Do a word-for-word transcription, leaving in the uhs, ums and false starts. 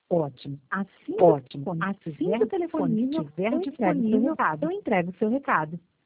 Ótimo, Assim, ótimo. quando Assim tiver que o telefone disponível, estiver eu disponível, entrego o seu recado. eu entrego o seu recado.